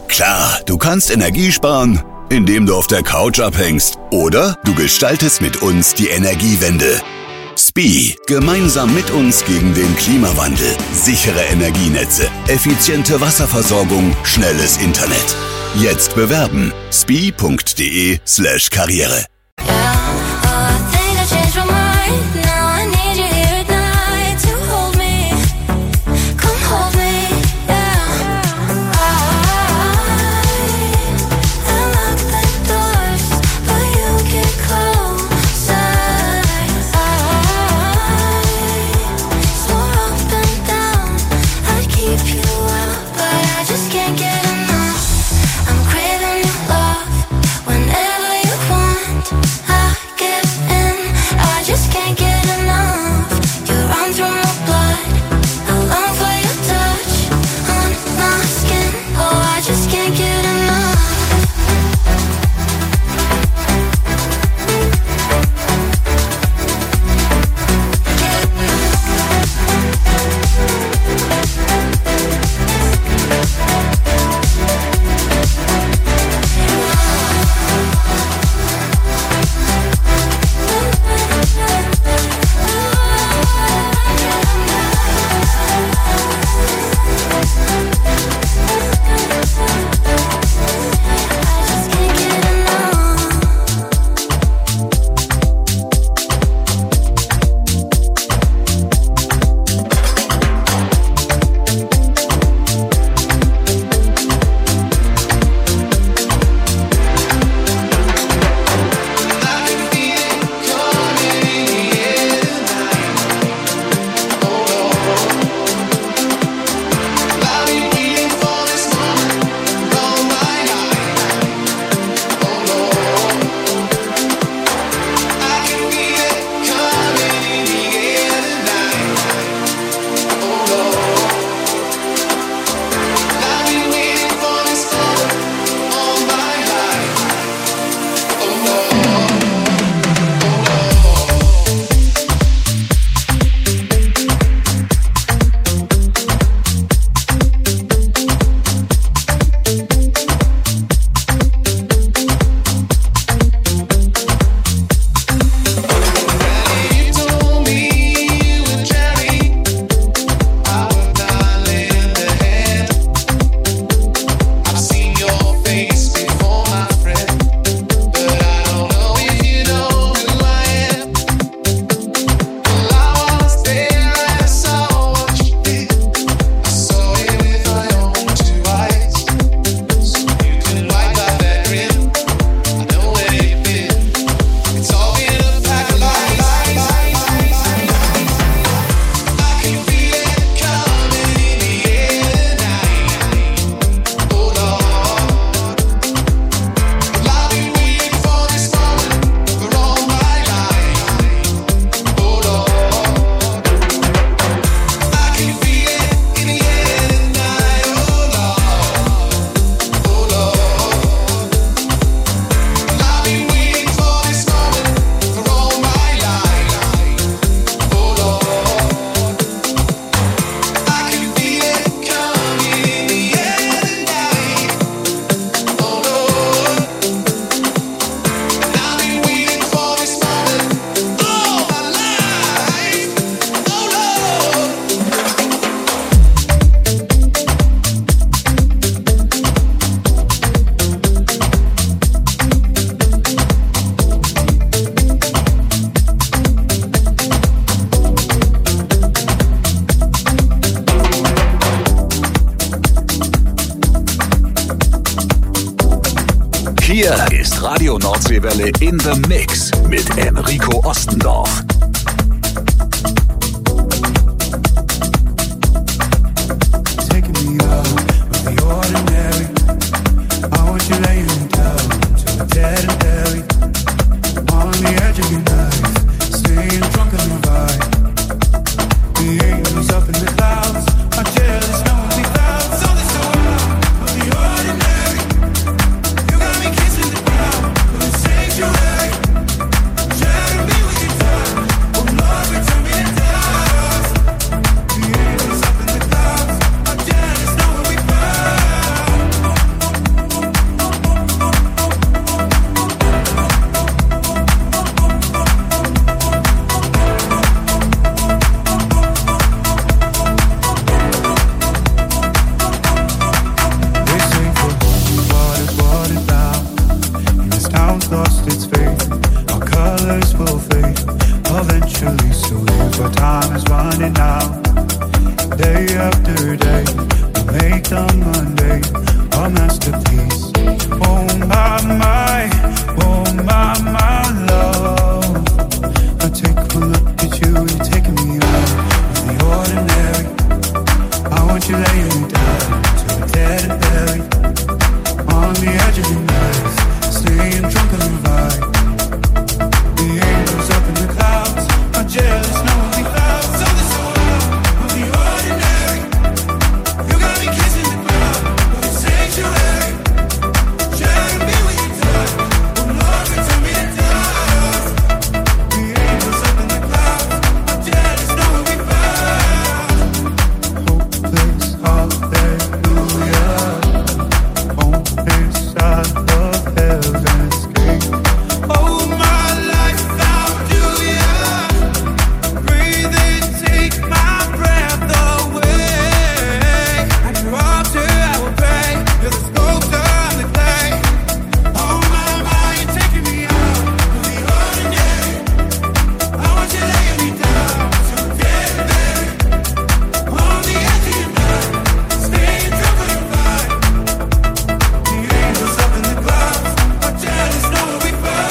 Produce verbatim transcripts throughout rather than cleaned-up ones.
Klar, du kannst Energie sparen, indem du auf der Couch abhängst. Oder du gestaltest mit uns die Energiewende. S P I, gemeinsam mit uns gegen den Klimawandel. Sichere Energienetze, effiziente Wasserversorgung, schnelles Internet. Jetzt bewerben. spi.de slash Karriere. Hier ist Radio Nordseewelle in the Mix mit Enrico Ostendorf. it now. Day after day, we make the Monday a masterpiece. Oh my, my, oh my, my love. I take a look at you, you're taking me out of the ordinary. I want you laying me down to a dead and buried. On the edge of your night, staying drunk on the vibe. The angels up in the clouds are jealous, no one be found. So this world of the ordinary, you got me kissing the ground, but it's sanctuary. Share me when you die, oh Lord, return me to dust. The angels up in the clouds are jealous, no one be found. Hopeless, hallelujah. Home inside of heaven escape. Oh, my life without you, yeah. Breathe in, take my breath away. At your altar I will pray. You're the sculptor, I'm the clay. Oh, my, my, you're taking me out of the ordinary. I want you laying me down to a dead buried. On the edge of your night, staying drunk on your vibe. The angels up in the clouds are jealous, no one we found.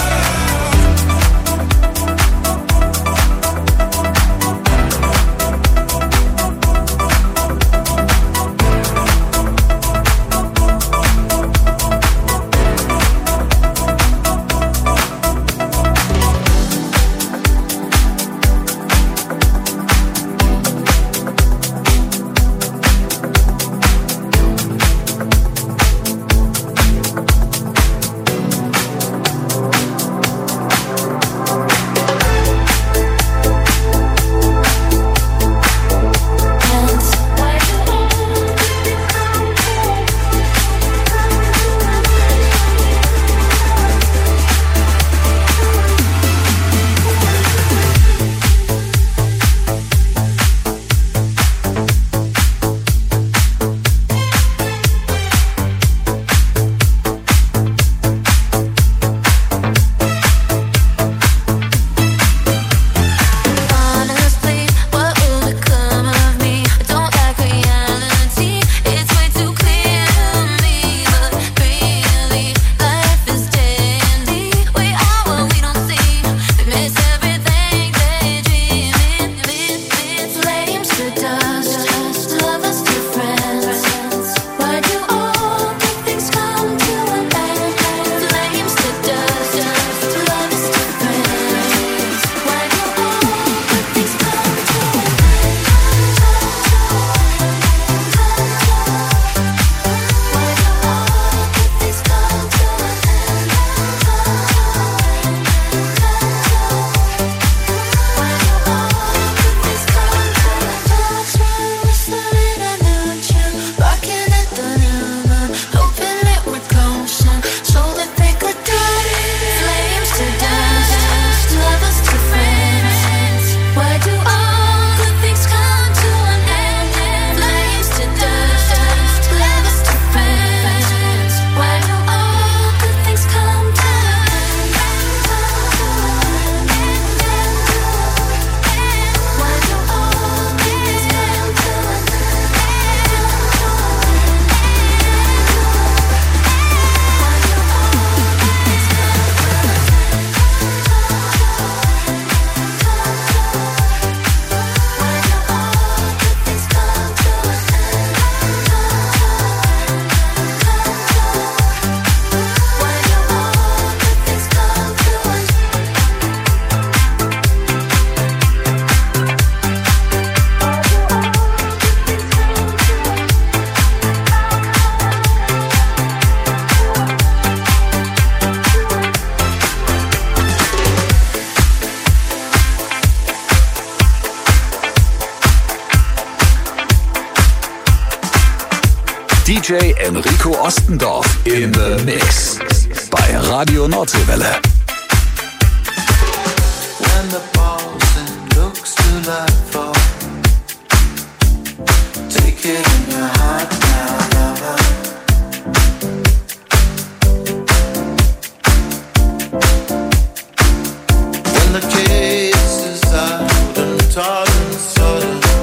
D J Enrico Ostendorf in the Mix bei Radio Nordseewelle. When the Boston looks to life fall, take it in your heart now, lover. When the case is out and taught and sorted,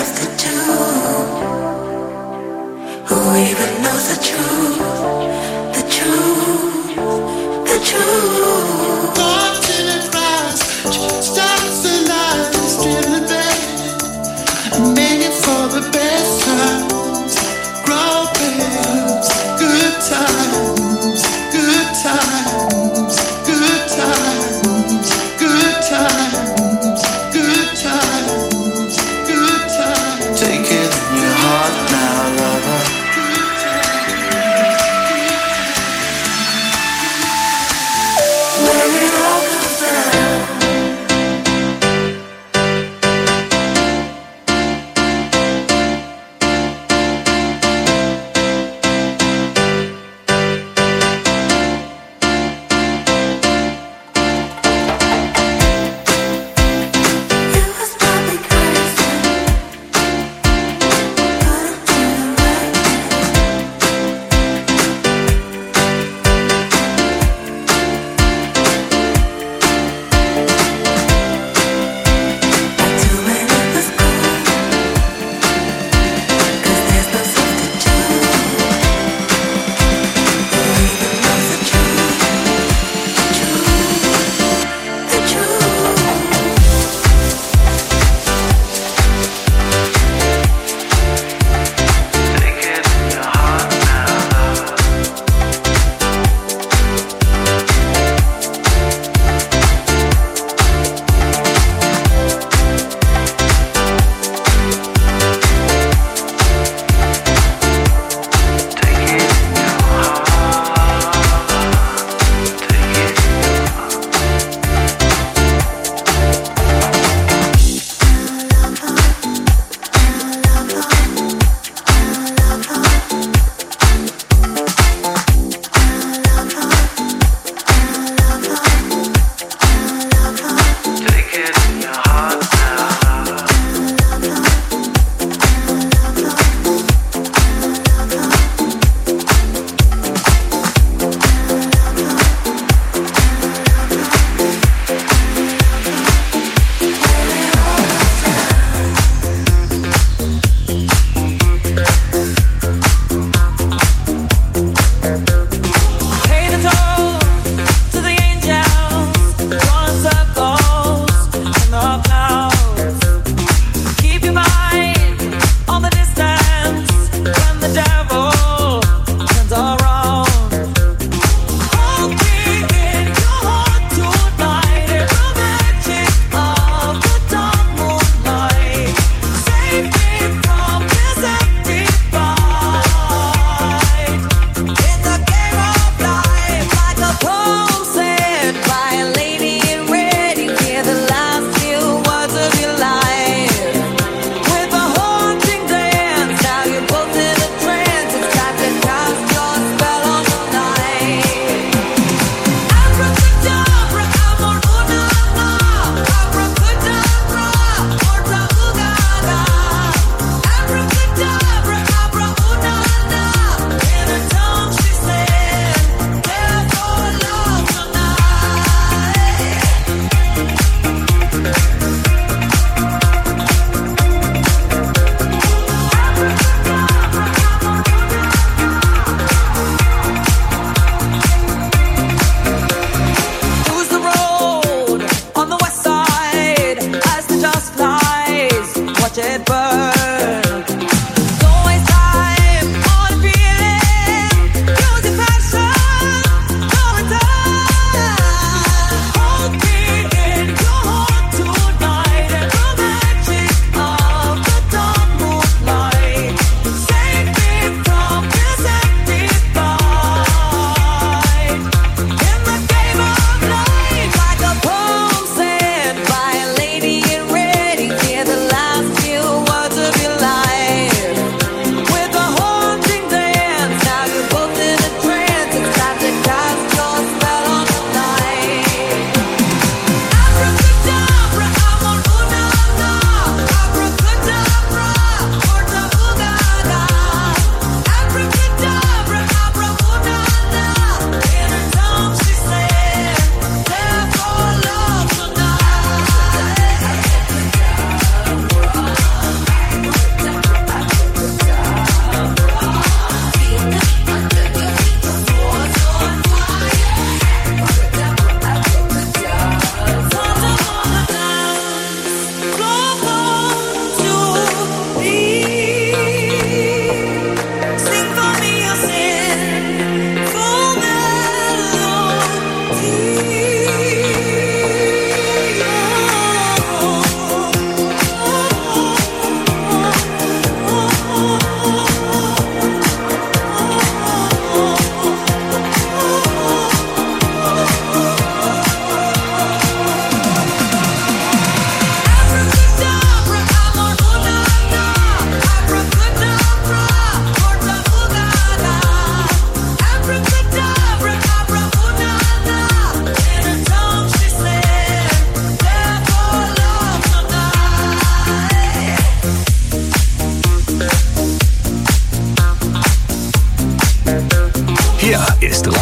of the two. Who even knows the truth? The truth, the truth. Thoughts in a rise, stars alive, still in bed. Make it for the best times, grow pains, good times, good times, good times, good times, good times, good times. Take it in your heart now, lover. Where it all comes down.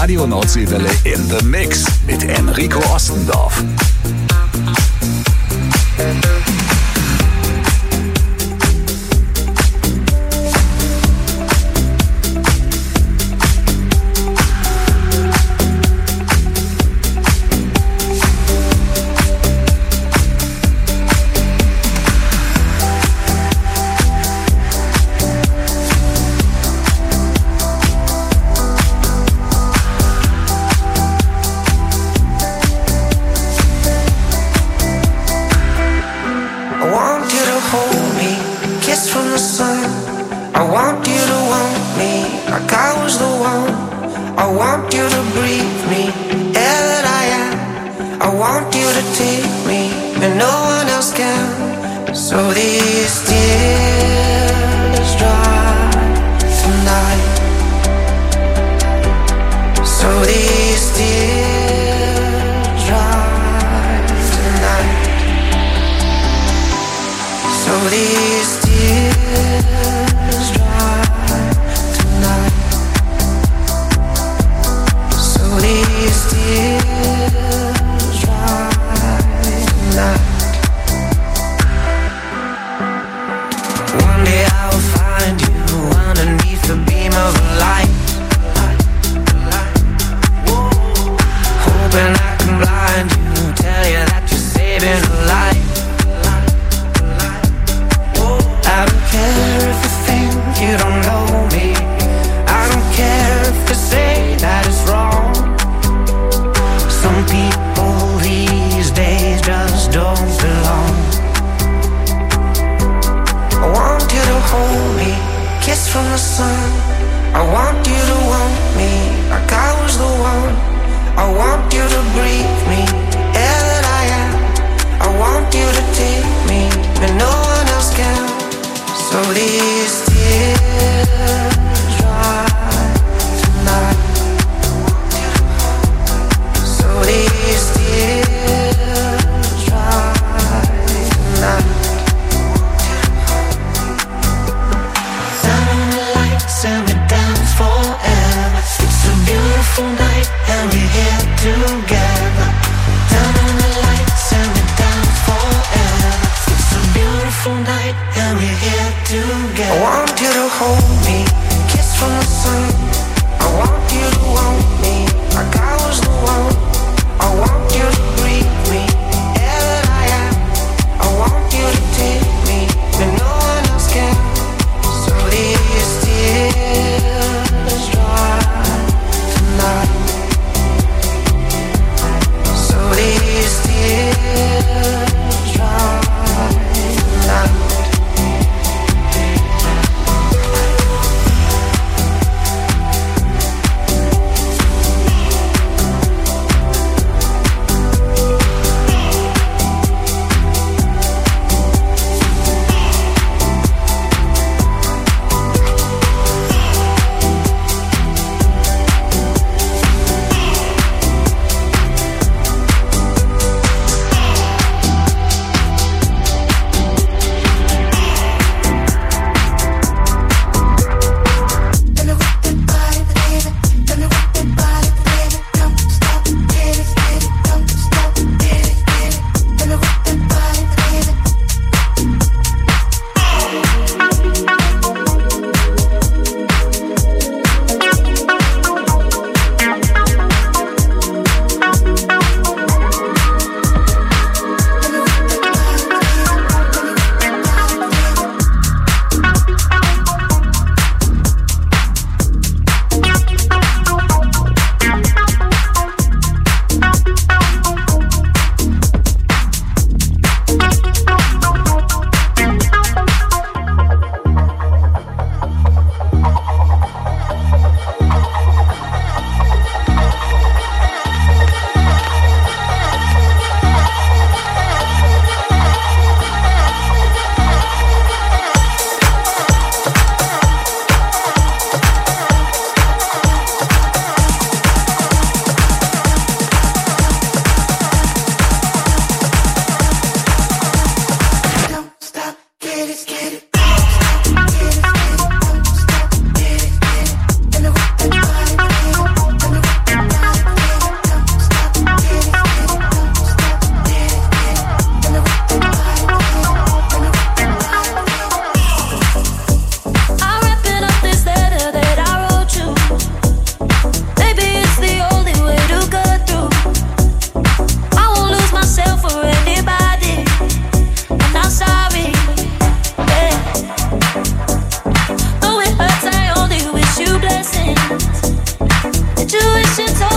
Radio Nordseewelle in the Mix mit Enrico Ostendorf.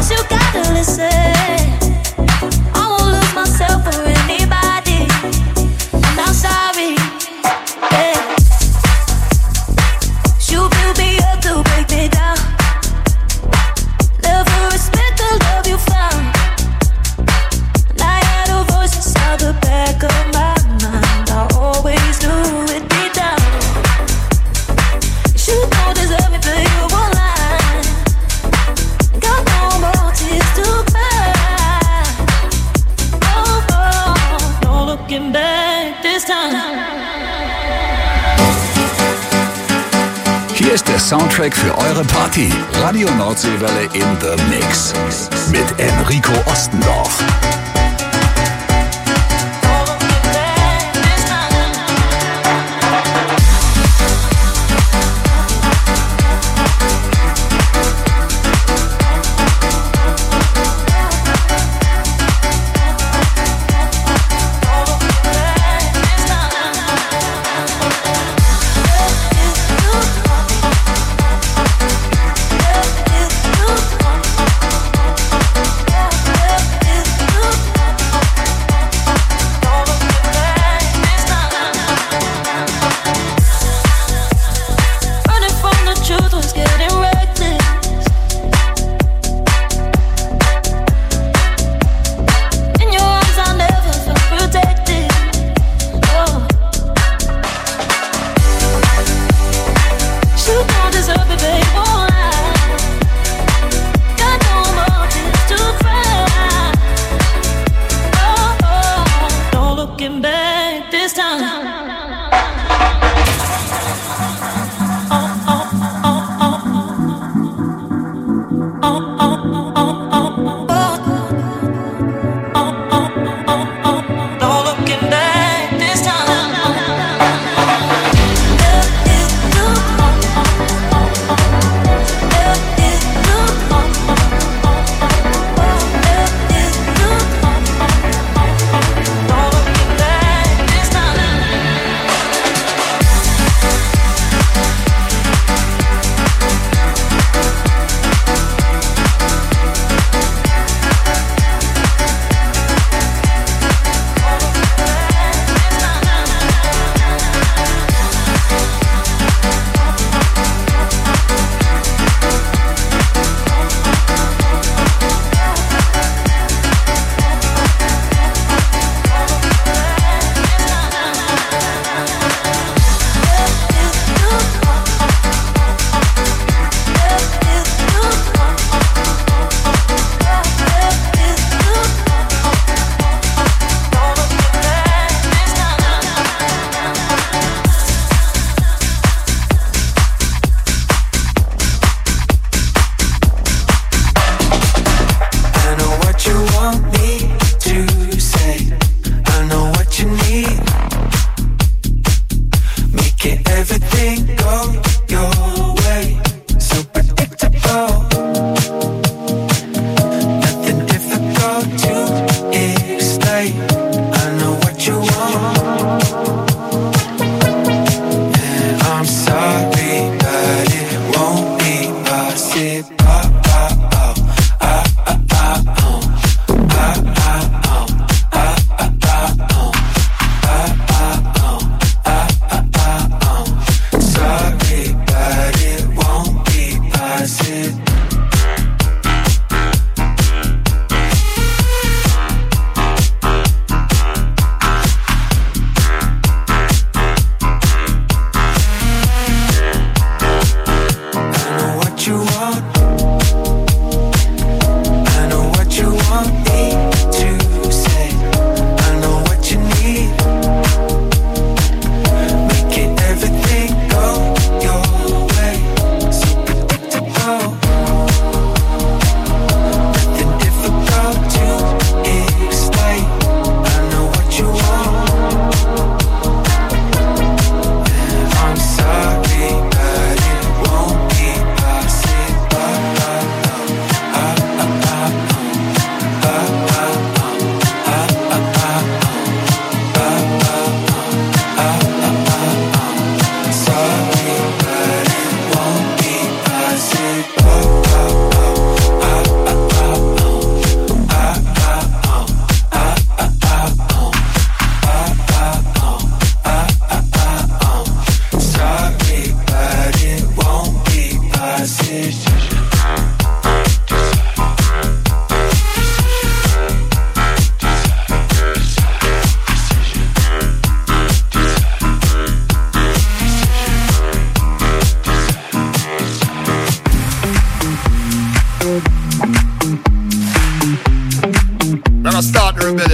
Soundtrack für eure Party. Radio Nordseewelle in the Mix. Mit Enrico Ostendorf.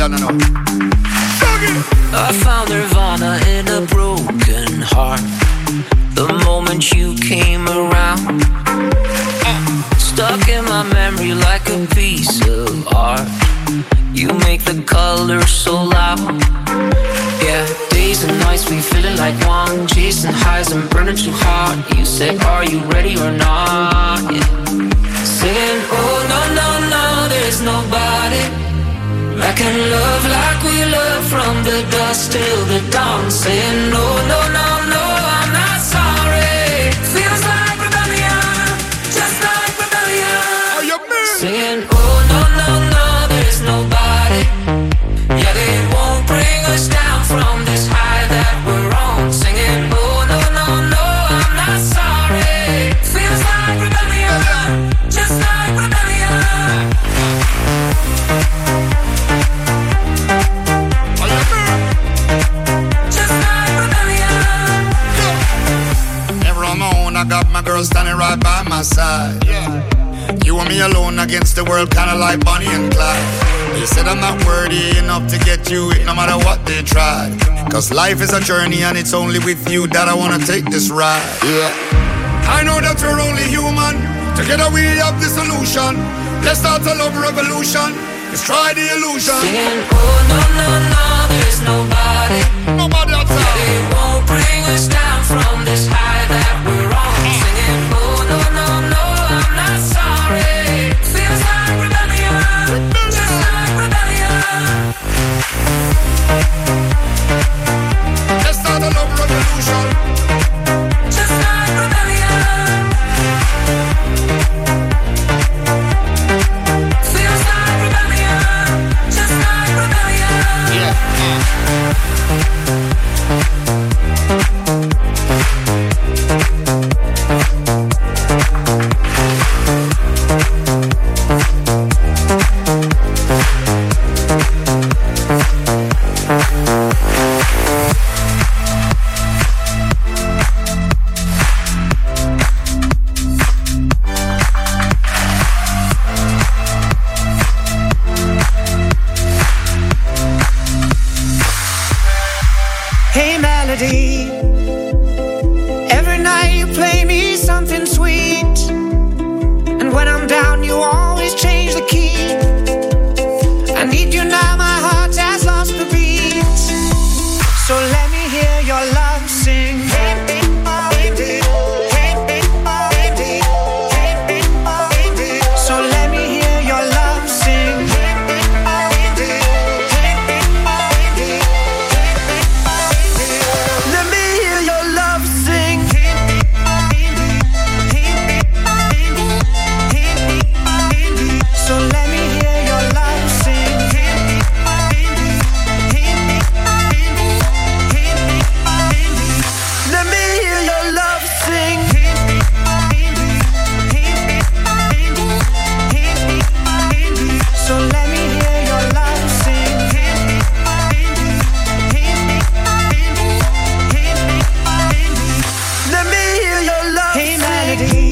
you know. I found nirvana in a broken heart the moment you came around. Stuck in my memory like a piece of art. You make the colors so loud. Yeah, days and nights we feeling like one, chasing highs and burning too hard. You said, are you ready or not? Yeah. Singing, oh no, no, no, there's nobody I can love like we love from the dusk till the dawn. Saying, no, no, no, no, I'm not sorry. Feels like rebellion, just like rebellion. Are you mean? Saying, oh no, no, no, there's nobody. Yeah, they won't bring us down from this high that we're on. Singing, oh no, no, no, I'm not sorry. Feels like rebellion, just like rebellion. I got my girl standing right by my side. Yeah. You and me alone against the world, kinda like Bonnie and Clyde. They said I'm not worthy enough to get you no matter what they tried. Cause life is a journey and it's only with you that I wanna take this ride. Yeah. I know that we're only human. Together we have the solution. Let's start a love revolution. Let's try the illusion. Singing, oh no, no, no, there's nobody. Nobody outside. They won't bring us down from this high that we're on. Singing, oh no, no, no, I'm not sorry. Feels like rebellion, just like rebellion. Let's start a love revolution. Just like rebellion. Feels like rebellion, just like rebellion. Yeah. Hey melody, every night you play me something sweet, and when I'm down you always change the key. I need you now, my heart has lost the beat, so let me hear your love sing. So let me hear your love sing. Let me hear your love sing. So let me hear your love sing. Let me hear your love sing. So let me hear your love sing. Let me hear your love hey, sing. Melody.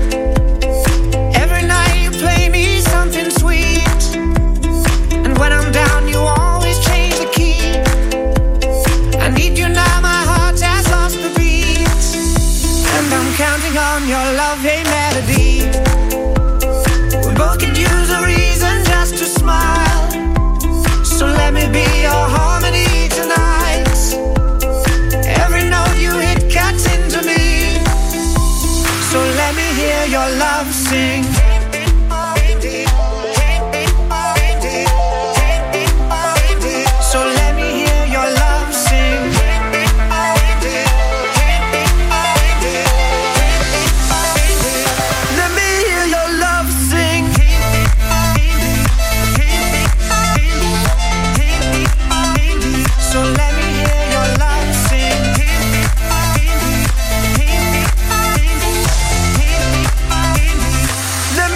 Every night you play me something sweet, and when I'm down you always change the key. I need you now, my heart has lost the beat, and I'm counting on your love, hey melody. We both could use a reason just to smile, so let me be your harmony tonight. Every note you hit cuts into me, so let me hear your love sing. So let me hear your love sing. Let me hear your love sing. So let me hear your love sing. Let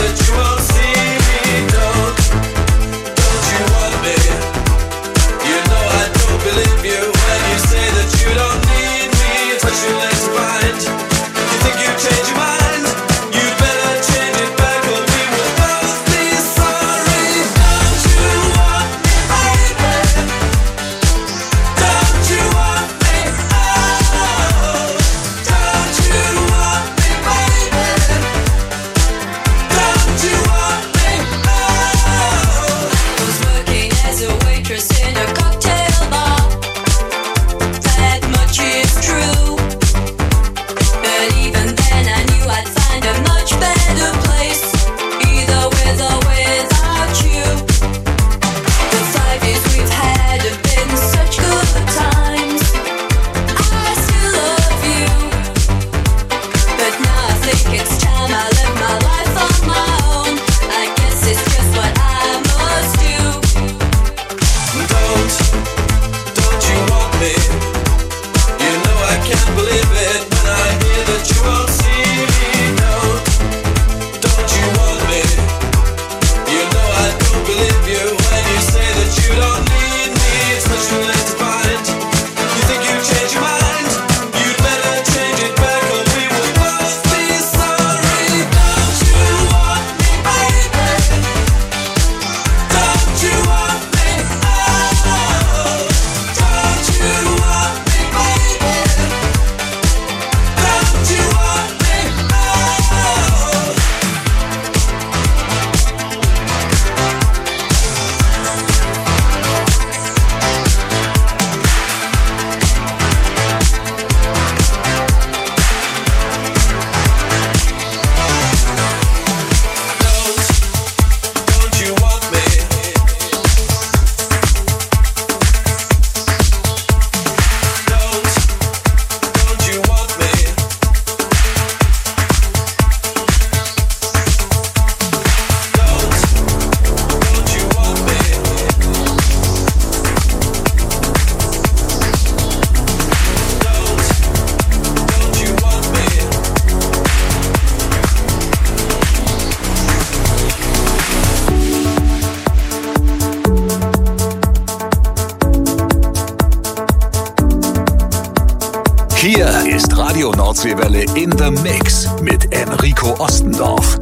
Hier ist Radio Nordseewelle in the Mix mit Enrico Ostendorf.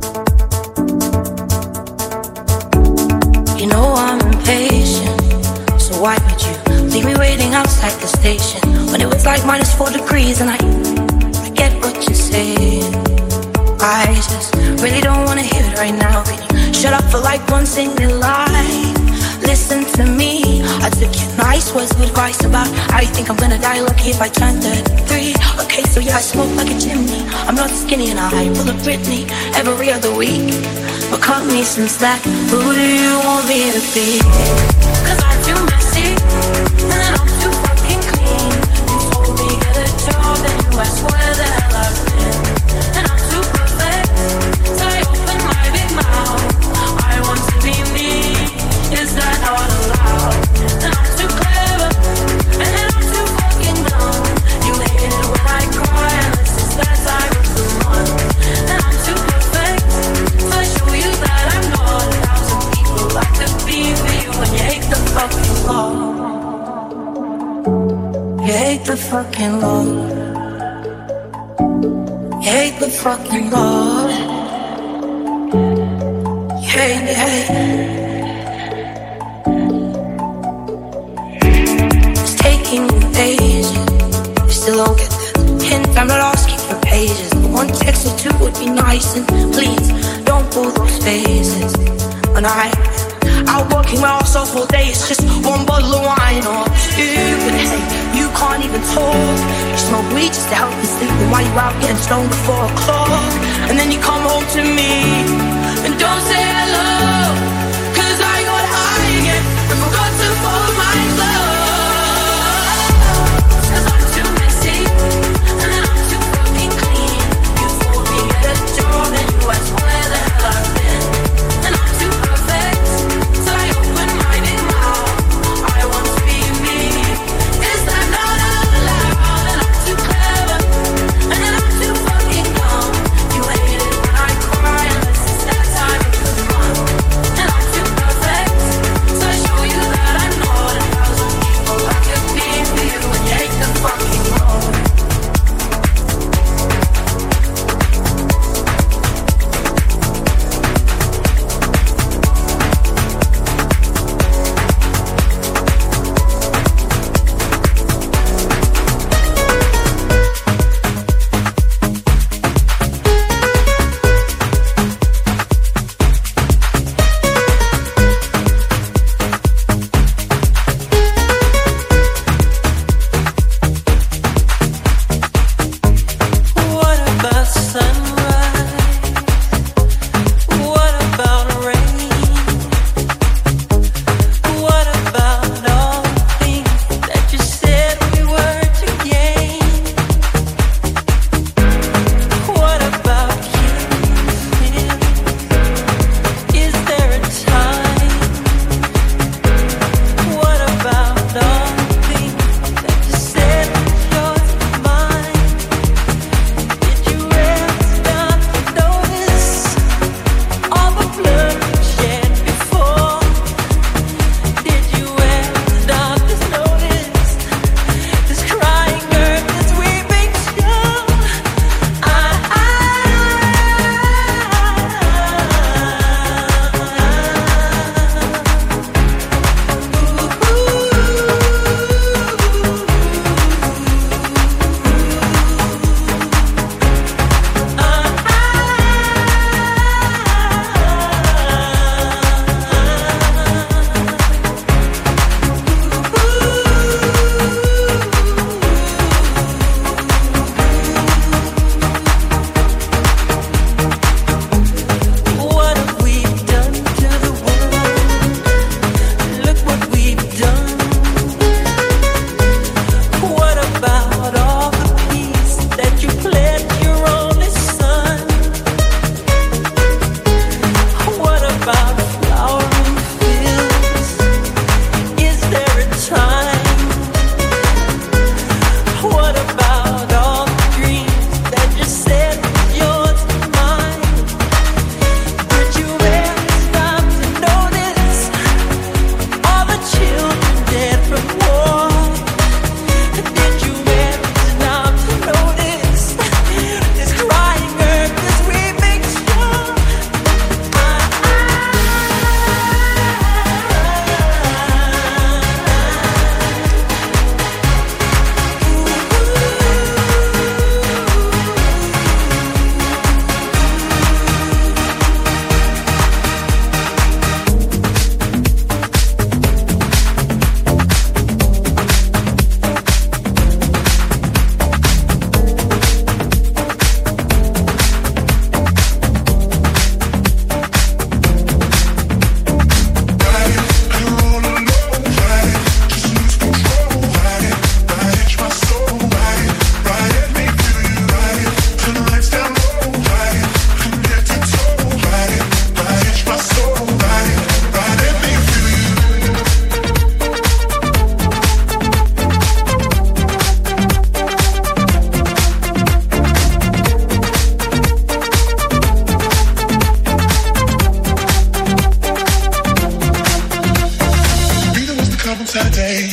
You know I'm impatient, so why would you leave me waiting outside the station when it was like minus four degrees and I, I get what you're saying. I just really don't wanna hear it right now. Can you shut up for like one single line? Listen to me, I took your nice words of advice about how you think I'm gonna die lucky if I turn thirty-three. Okay, so yeah, I smoke like a chimney. I'm not skinny and I pull a Britney every other week. But cut me some slack, who do you want me to be? Cause I'm too messy, and then I'm too fucking clean. You told me get a job and you asked where the hell I've been. And I'm too perfect, so I open my big mouth. I want to be me, is that not allowed? And I'm too clever, and then I'm too fucking dumb. You hate it when I cry, and this is that time of the month. And I'm too perfect, so I show you that I'm not. A thousand people like to be for you, and you hate the fucking law. You hate the fucking law. You hate the fucking law. You hate, you hate. It's taking you ages, you still don't get the hint. I'm not asking for pages, but one text or two would be nice. And please, don't pull those faces. When I out working my ass off all day, it's just one bottle of wine or two. But hey, you can't even talk. You smoke weed just to help you sleep. And while you're out getting stoned at four o'clock, and then you come home to me and don't say hello. Cause I got high again and forgot to fold my clothes. Cause I'm too messy, and then I'm too fucking clean. You told me get a job and you asked where the hell I've been. And I'm too perfect, so I open my big mouth. I want to be me, is that not allowed? And I'm too clever, and then I'm too fucking dumb. You hate it when I cry, and this is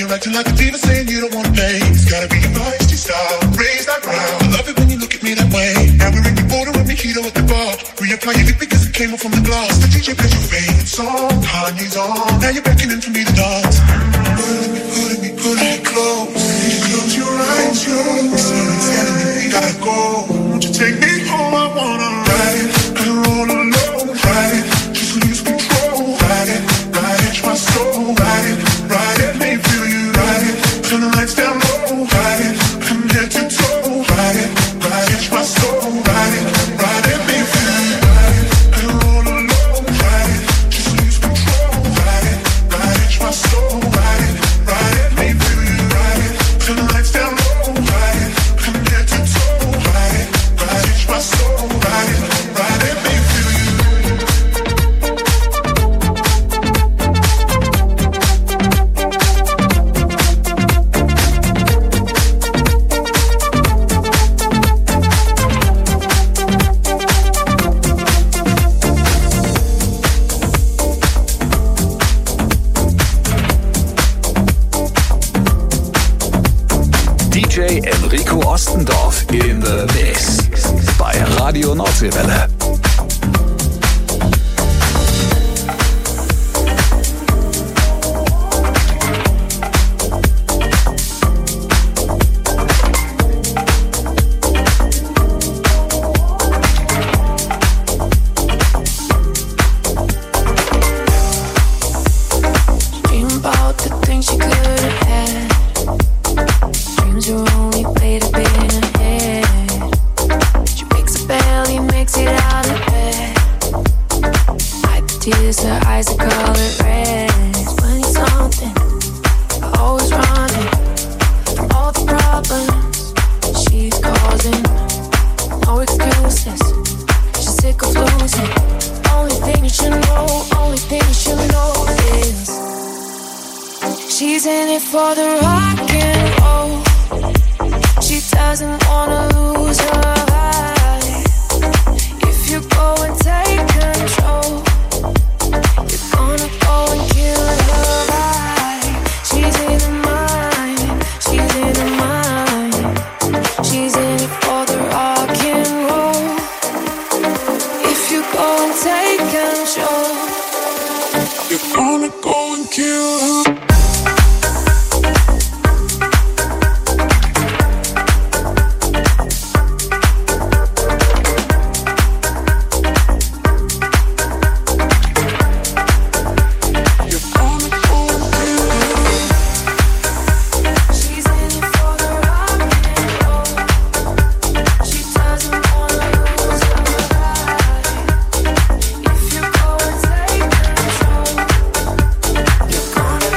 you're acting like a diva saying you don't wanna pay. It's gotta be your feisty style, raise that ground. I love it when you look at me that way. Now we're in your border with mojito at the bar. Reapply your lip because it came off from the glass. The D J plays your favorite song, Kanye's on. Now you're beckoning for me to dance. Pulling me, pulling me, pulling me close. Close your eyes, your eyes. Telling me we gotta go. Won't you take me home? I wanna ride it, and roll alone. Ride it, just lose control. Ride it, ride it, my soul. Ride it, ride it, make me feel you. Ride it, turn the lights down low. Ride it, from head to toe. Ride it, ride it, my soul. Ride it, ride it, make me feel you. Ride it, and roll alone. Ride it, just lose control. Ride it, ride it, my soul. Ride it, ride it, make me feel you. Ride it, turn the lights down low. Ride it, from head to toe. Ride it, ride it, my soul. Ride it, ride it, make me feel you. D J Enrico Ostendorf in the Mix bei Radio Nordseewelle. Dream about the things you could have had. Dreams are only played up in her head. She wakes up early, makes it out of bed. Wipe the tears, her eyes are colored red. twenty something, always running from all the problems she's causing. No excuses, she's sick of losing. Only thing you should know, only thing you should know is she's in it for the rock and roll. She doesn't wanna lose her vibe. If you go and take control, you're gonna go and kill her vibe. She's in her mind, she's in her mind. She's in it for the rock and roll. If you go and take control, you're gonna go and kill her. Gonna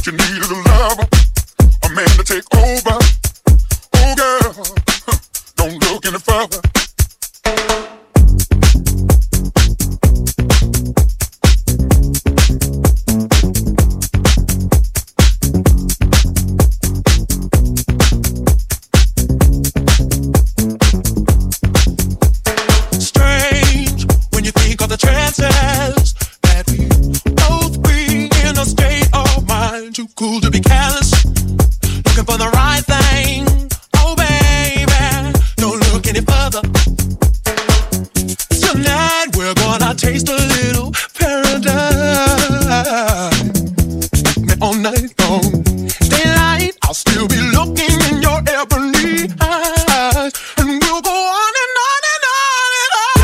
you needed a lover, a man to take over. Oh girl, don't look any further. Too cool to be careless, looking for the right thing. Oh baby, don't look any further. Tonight we're gonna taste a little paradise. Me all night long, daylight, I'll still be looking in your ebony eyes, and we'll go on and on and on and on.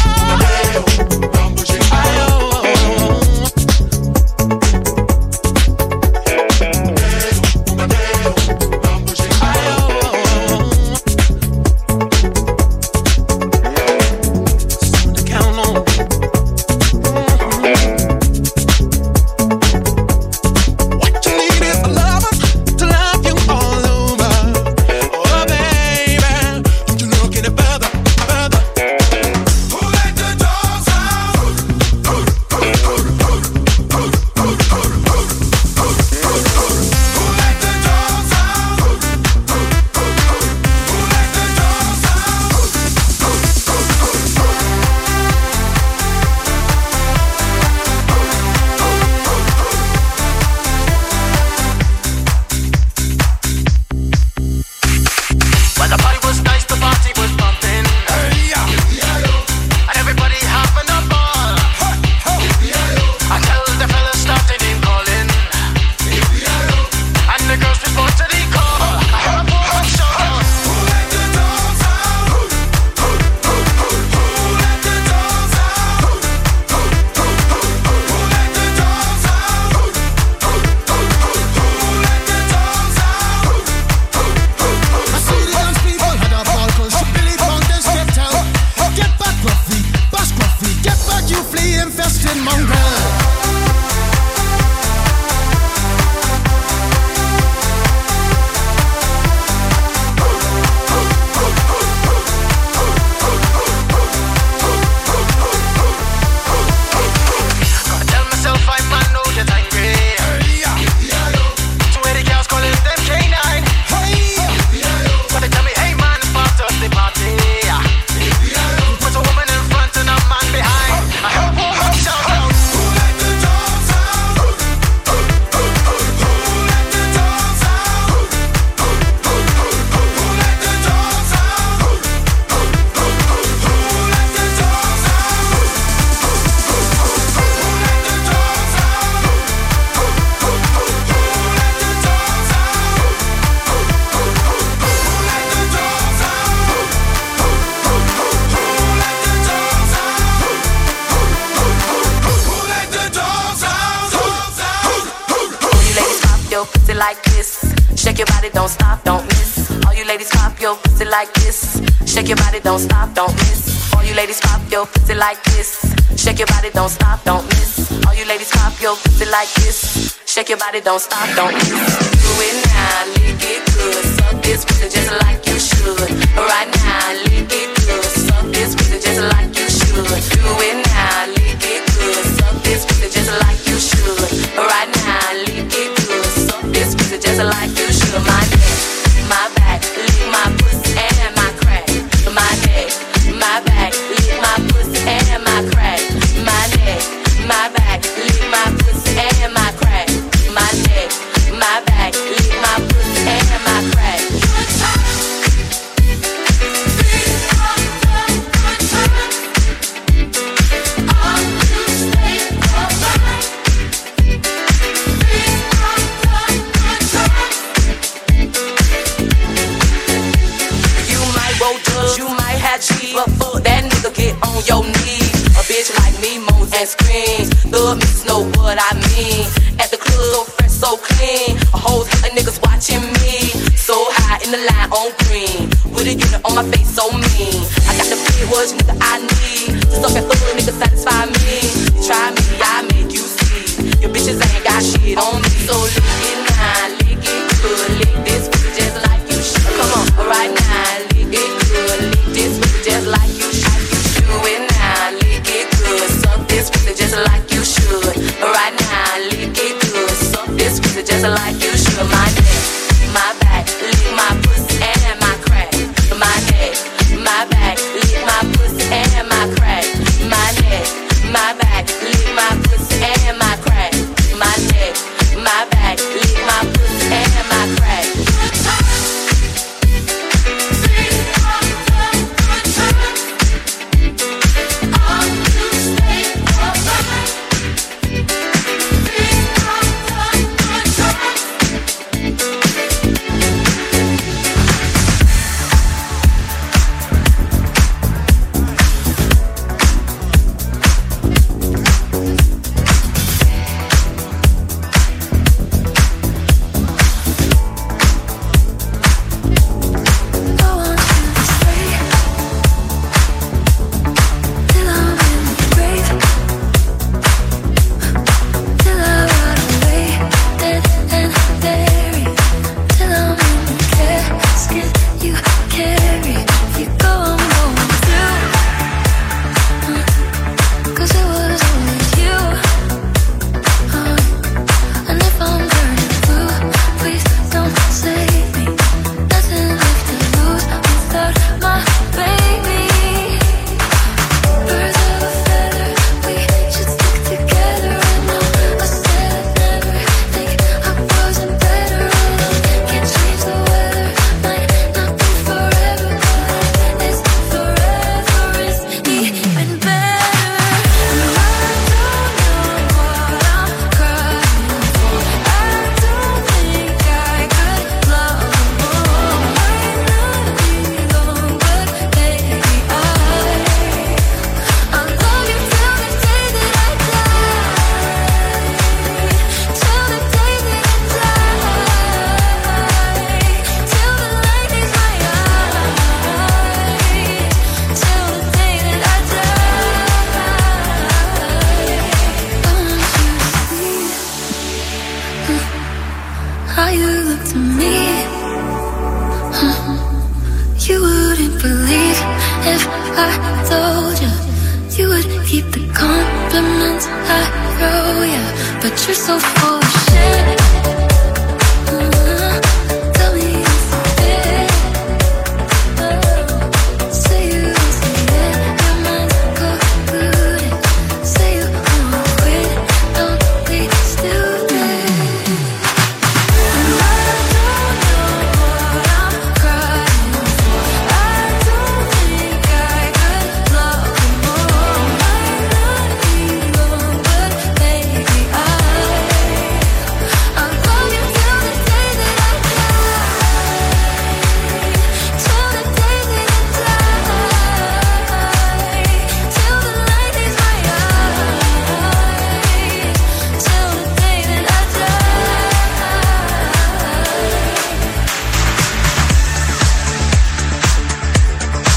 Like this, shake your body, don't stop, don't miss. All you ladies pop your pussy like this. Shake your body, don't stop, don't miss. All you ladies pop your pussy like this. Shake your body, don't stop, don't miss. All you ladies pop your pussy like this. Shake your body, don't stop, don't miss. Do it now, lick it good. Suck this pussy just like you should. Right now, lick it good. Suck this pussy just like you should. Do it now, lick it good. Suck this pussy just like you should. Right now, lick it good. Suck this pussy just like you should. My neck, my back, lick my pussy and my crack. My neck, my back, lick my pussy and my crack. My neck, my back, lick my pussy and my crack. My neck, my back, lick my pussy and my crack. Good time. These are the good times. All you stay alive. These are the good times. You might roll drugs, you might have cheese, but fuck that nigga, get on your knees. A bitch like me moans and screams. Thug niggas know what I mean. At the club, so fresh, so clean. A whole lot of niggas watching me. So high in the line on green. With a unit on my face, so mean. I got the big words, nigga, I need. Just up and thug nigga, satisfy me. You try me, I make you see. Your bitches ain't got shit on me. So lick it now, lick it good, lick this pussy just like you should. Come on, right now, lick it good, lick this pussy just like you should. Do it now, lick it good, suck this pussy just like you should. Right now, lick it good, suck this pussy just like you should. My neck, my back, lick my pussy and my crack. My neck, my back, lick my pussy and my crack. My neck, my back, lick my pussy and my crack. My neck, my back, lick my pussy and my crack. How you look to me, you wouldn't believe if I told you. You would keep the compliments I throw you, but you're so full of shit.